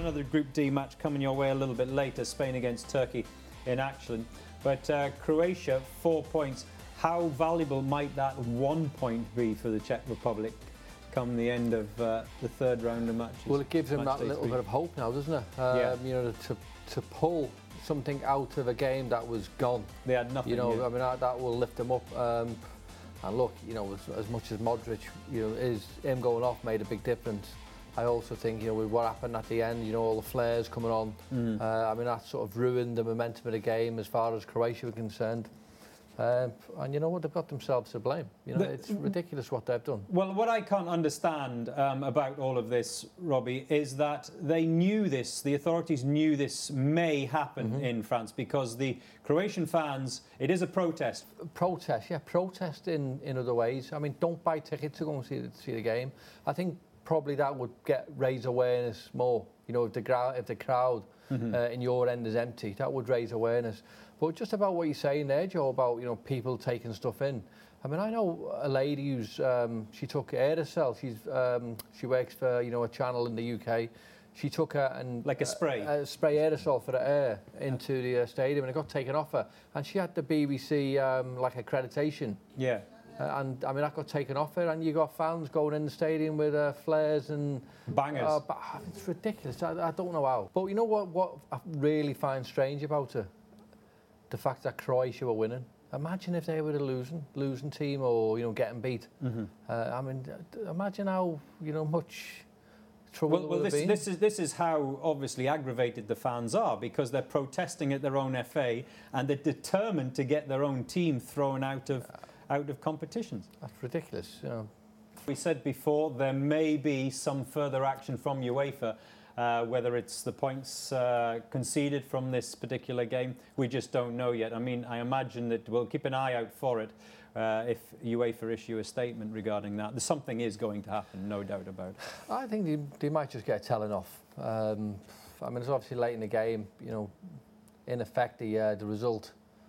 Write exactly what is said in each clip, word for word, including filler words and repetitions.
another Group D match coming your way a little bit later, Spain against Turkey in action. But uh, Croatia, four points. How valuable might that one point be for the Czech Republic come the end of uh, the third round of matches? Well, it gives them that little three. bit of hope now, doesn't it? Um, yeah. You know, to, to pull something out of a game that was gone. They had nothing. You know, yeah. I mean, that, that will lift them up. Um, and look, you know, as, as much as Modric, you know, is him going off made a big difference. I also think, you know, with what happened at the end, you know, all the flares coming on, mm. uh, I mean, that sort of ruined the momentum of the game as far as Croatia were concerned. Uh, and you know what, they've got themselves to blame. You know, the, it's ridiculous what they've done. Well, what I can't understand um, about all of this, Robbie, is that they knew this, the authorities knew this may happen mm-hmm. in France, because the Croatian fans, it is a protest. Protest, yeah, protest in, in other ways. I mean, don't buy tickets to go and see the, see the game. I think probably that would get raise awareness more. You know, if the, gra- if the crowd mm-hmm. uh, in your end is empty, that would raise awareness. But just about what you're saying there, Joe, about, you know, people taking stuff in. I mean, I know a lady who's, um, she took aerosol. She's, um, she works for, you know, a channel in the U K. She took a, and like a spray, a, a spray aerosol for the air into the uh, stadium, and it got taken off her. And she had the B B C um, like accreditation. Yeah. Uh, and I mean, that got taken off her, and you got fans going in the stadium with uh, flares and bangers. Uh, but, uh, it's ridiculous. I, I don't know how. But you know what? What I really find strange about it, the fact that Croatia were winning. Imagine if they were a losing, losing team, or you know, getting beat. Mm-hmm. uh, I mean, imagine how you know much trouble. Well, well this, been. this is this is how obviously aggravated the fans are, because they're protesting at their own F A and they're determined to get their own team thrown out of uh, out of competitions. That's ridiculous. You know. We said before there may be some further action from UEFA. Uh, whether it's the points uh, conceded from this particular game, we just don't know yet. I mean, I imagine that we'll keep an eye out for it uh, if UEFA issue a statement regarding that. Something is going to happen, no doubt about it. I think they, they might just get telling off. Um, I mean, it's obviously late in the game. You know, in effect, the uh, the result,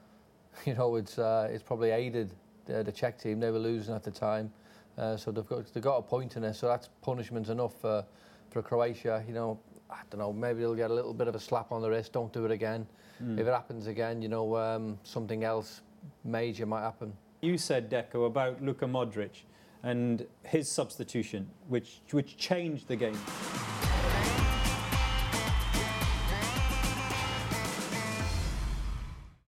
you know, it's uh, it's probably aided the, the Czech team. They were losing at the time, uh, so they've got they've got a point in there. So that's punishment enough for. For Croatia, you know, I don't know, maybe they'll get a little bit of a slap on the wrist, don't do it again. Mm. If it happens again, you know, um, something else major might happen. You said, Deco, about Luka Modric and his substitution, which which changed the game.